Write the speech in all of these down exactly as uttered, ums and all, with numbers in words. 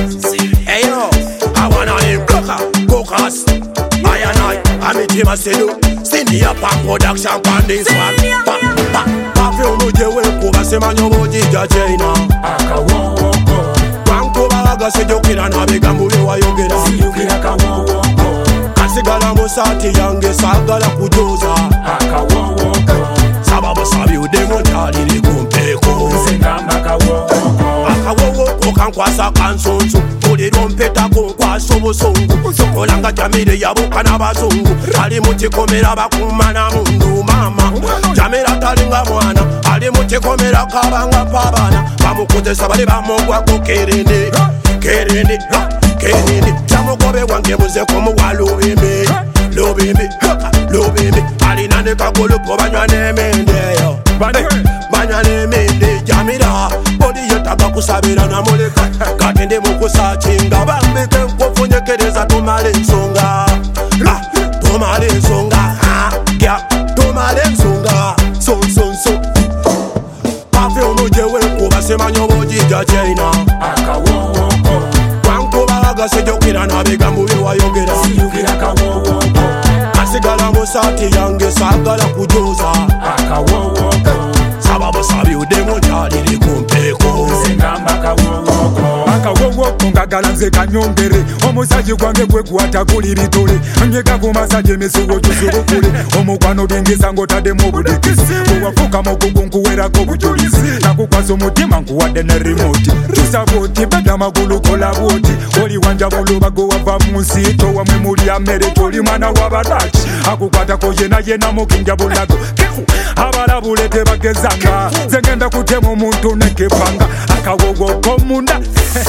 Hey yo, I wanna name Blocker, Cocos. I and I, I'm a team of Sedu. Cindy up on production on this one. Pa, pa, pa, feel no jewe kuba sema nyobo jija China. Aka wo wo ko. Wanko baga se jokira na bega mbuye wa yogera. Si yogera ka wo wo ko. Kasigala musati yange sagala kujoza. Aka wo wo ko. Sababu sabi udemo jali ni kumpeko. Sengamba ka wo wo ko. Aka wo wo ko kankwasa kansonso. Uli rompeta kunkwasa obusungu. Sokolanga jamire yabuka n'abazungu. Ali mukikomera bakumana mundu mama. Jamira talinga mwana. Ali mukikomera kabanga pabana. Bamukozesa bali bamugwako kerende. Kerende, kerende. Jamugobe wange muzeko muwa lubimbi. Lubimbi, lubimbi. Alina ne kagulu po banywa n'emende. Banywa n'emende. Jamira, bodi yetaga kusabira na muleka. Katende mukusachinga. Bambike nkufunyekereza tumale ensonga. Tumale ensonga. Tumale ensonga. Son, son, son. Pafe unujewe kuba sema nyobo jija China. Aka wo wo ko. Wankuba waga sejokira na bega mbuye wa yogera. Si yogera ka wo wo ko. Kasigala musati yange sagala kujoza. Aka wo wo ko. Sababu sabi udemo jali ni kumpeko. Sengamba ka wo wo ko. Aka wo wo ko ngagala nze kanyongere. Omusaji gwange gwe kuwata kuli bitole. Nyega ku masaji misugo tusubukule. Omukwano bingisa ngotade mu budikisi. Owafuka mugugu nkuwerako bujulizi. Nakukwaza omutima nkuwadde ne remote. Tusaboti beda magulu kola bwoti. Oli wanja bulubago wava mu nsito. Wamwe muli amere toli mwana w'abadaki. Akukwatako yena yena mukinja bulago. Abalabule tebagezanga. Nze ngenda kutema omuntu nekepanga. Akawogo komunda.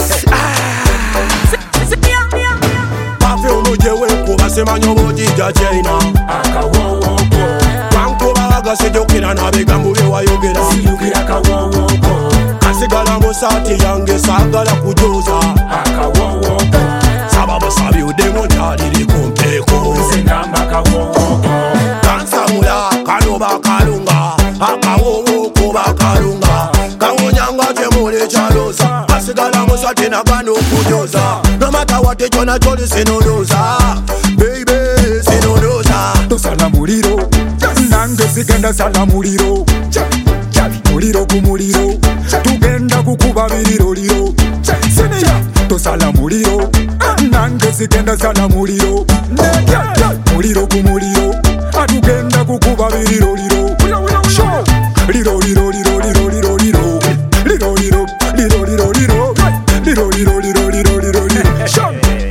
Pafe unujewe kuba sema nyobo jija China. Aka wo wo ko. Wankuba waga sejokira na bega mbuye wa yogera. Si yogera ka wo wo ko. Kasigala musati yange sagala kujoza. Aka wo wo ko. Sababu sabi udemo jali ni kumpeko. Sengamba ka wo wo ko. Kansamula kanoba kalunga. Akawowo kuba kalunga. Kawunyanga temule chaloza. Kasigala musati na kanu kujoza. No matter what it jona joli sinodoza. Baby sinodoza. Tosala muliro. Nange sigenda sala muliro. Muliro ku muliro. Tugenda kukuba biriro liro. Tosala muliro. Nange sigenda sala muliro. Muliro ku muliro. Atugenda kukuba biriro liro. Liro liro liro liro liro liro. Liro liro liro liro liro. Liro liro liro liro liro liro.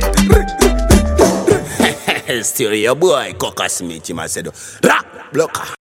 Still your boy Cocos Michi Macedo. Rap Blocker.